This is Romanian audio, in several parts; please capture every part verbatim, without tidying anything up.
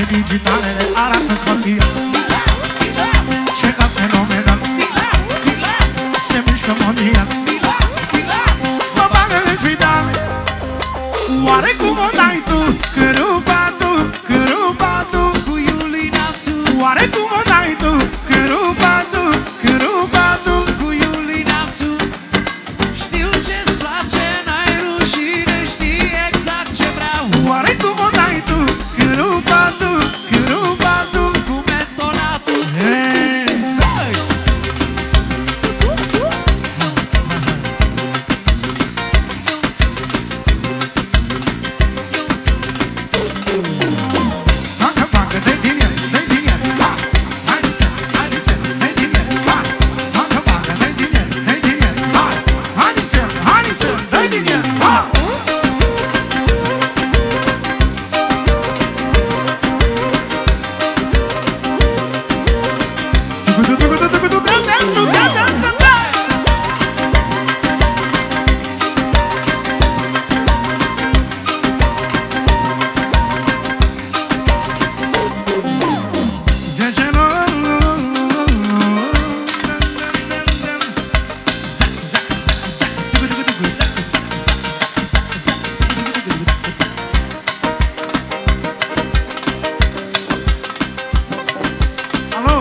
toate digitalele arată spațial. Ce caz fenomenal, se mișcă mondial, mă bagă în spital. Oare cum o dai tu, cârupa tu, cârupa tu cu Iulinațu? Oare cum o dai tu, cârupa tu, cârupa tu cu Iulinațu? Știu ce-ți place, n-ai rușine, știi exact ce vreau. Oare cum o dai tu, cârupa tu, cârupa tu cu mentonatul? Hey! Hey! Facă, facă, dă din el, dă din el, ha! Haideți, haideți, dă din el, ha! Facă, facă, dă din el, dă din el, ha! Haideți, haideți, dă din el, ha! Alo?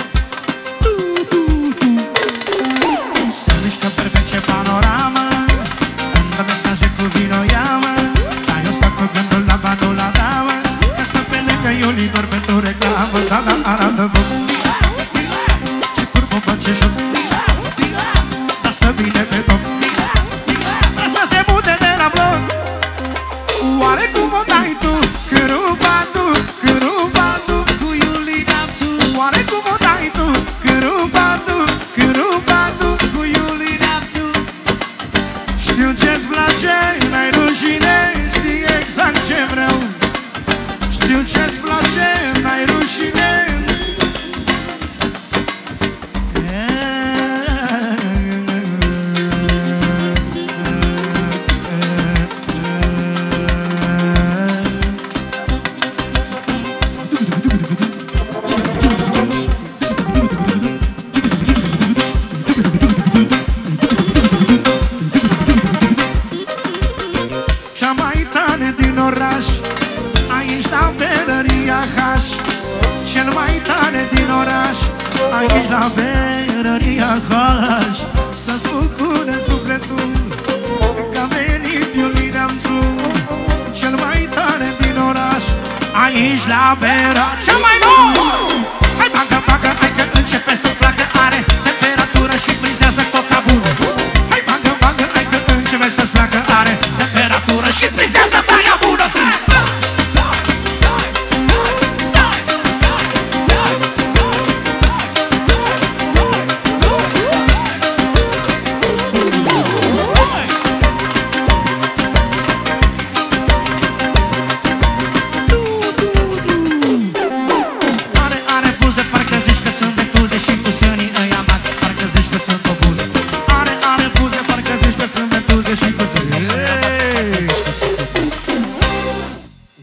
Se mișcă perfect ce panoramă, îmi dă mesaje cu vino, ia-mă. Dar eu stau cu gândul la banul la damă, că stă pe lângă Iuli doar pentru reclamă. Da, da, arată bun, ce curbă, bă, ce joc, dar stă bine pe top, dar să se mute de la bloc. Oare cum o dai tu, cârupa tu, cârupa tu cu Iulinațu? Oare cum o dai tu, cârupa tu, cârupa tu cu Iulinațu? Știu ce-ți place, n-ai rușine, știi exact ce vreau. Știu ce-ți place, n-ai rușine. Cea mai tare din oraș, aici la berăria H. Cel mai tare din oraș, aici la berăria H. Să-ți bucure sufletul că a venit Iulinațu. Cel mai tare din oraș, aici la berăria Cea mai nouă!